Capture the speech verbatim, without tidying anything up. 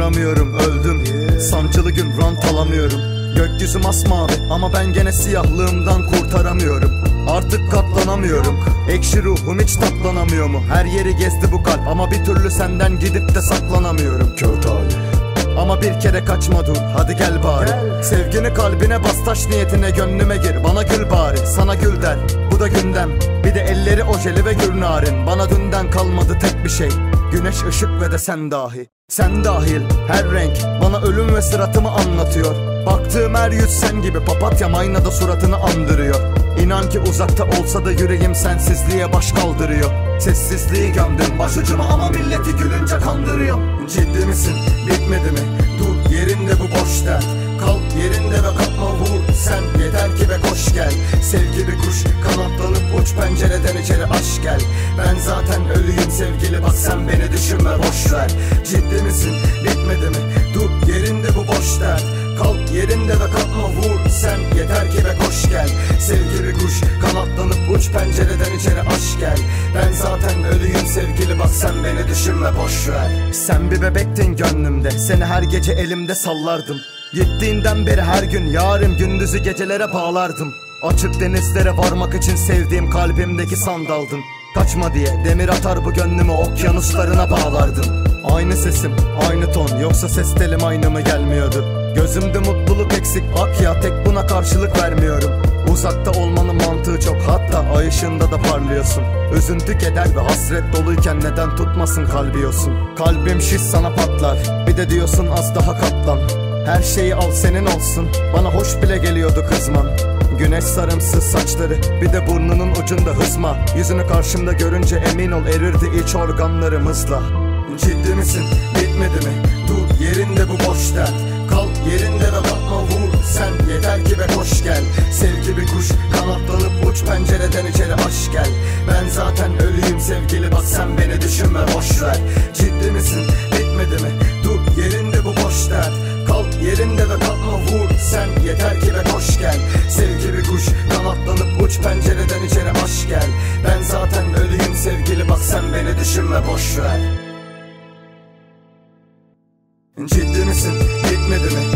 varamıyorum, öldüm. Sancılı gün rant alamıyorum. Gökyüzü masmavi ama ben gene siyahlığımdan kurtaramıyorum. Artık katlanamıyorum. Ekşi ruhum hiç tatlanamıyor mu? Her yeri gezdi bu kalp ama bir türlü senden gidip de saklanamıyorum. Kör talih. Ama bir kere kaçma dur, hadi gel bari. Gel. Sevgini kalbine bas, taş niyetine gönlüme gir. Bana gül bari, sana gül der, bu da gündem. Bir de elleri ojeli ve gül narin. Bana dünden kalmadı tek bir şey: güneş, ışık ve de sen dahi. Sen dahil her renk bana ölüm ve sıratımı anlatıyor. Baktığım her yüz sen gibi, papatyam aynada suratını andırıyor. İnan ki uzakta olsa da yüreğim sensizliğe baş kaldırıyor. Sessizliği gömdüm başucuma ama milleti gülünce kandırıyor. Ciddi misin, bitmedi mi? Dur yerinde bu boş dert. Kalk yerinde ve kalkma, vur sen yeter ki ve koş gel. Sevgi bir kuş, kanatlanıp uç pencereden içeri aç gel. Ben zaten ölüyüm sevgili, bak sen beni düşünme boş ver. Ciddi misin, bitmedi mi? Dur yerinde bu boş dert. Kalk yerinde ve kalkma, vur sen yeter ki ve koş gel. Sevgi bir kuş, kanatlanıp uç pencereden içeri aç gel. Ben zaten ölüyüm sevgili, bak sen beni düşünme boş ver. Sen bir bebektin gönlümde, seni her gece elimde sallardım. Gittiğinden beri her gün yarım gündüzü gecelere bağlardım. Açık denizlere varmak için sevdiğim kalbimdeki sandaldım. Kaçma diye demir atar bu gönlümü okyanuslarına bağlardım. Aynı sesim, aynı ton, yoksa ses telim aynı mı gelmiyordu? Gözümde mutluluk eksik, ak ya tek buna karşılık vermiyorum. Uzakta olmanın mantığı çok, hatta ay ışığında da parlıyorsun. Üzüntü, keder ve hasret doluyken neden tutmasın kalbi yosun? Kalbim şiş sana patlar, bir de diyorsun az daha katlan. Her şeyi al senin olsun, bana hoş bile geliyordu kızman. Güneş sarımsız saçları, bir de burnunun ucunda hızma. Yüzünü karşımda görünce emin ol erirdi iç organlarımızla. Ciddi misin, bitmedi mi? Dur yerinde bu boş dert. Kalk yerinde ve bakma, vur sen yeter ki ve koş gel. Sevgi bir kuş, kanatlanıp uç pencereden içeri aç gel. Ben zaten ölüyüm sevgili, bak sen beni düşünme boş ver. Ciddi misin, bitmedi mi? Dur yerinde bu boş dert. Kalk yerinde ve kalkma, vur sen yeter ki ve koş gel. Sevgi bir kuş, kanatlanıp uç pencereden içeri aç gel. Ben zaten ölüyüm sevgili, bak sen beni düşünme boş ver. Ciddi misin, bitmedi mi?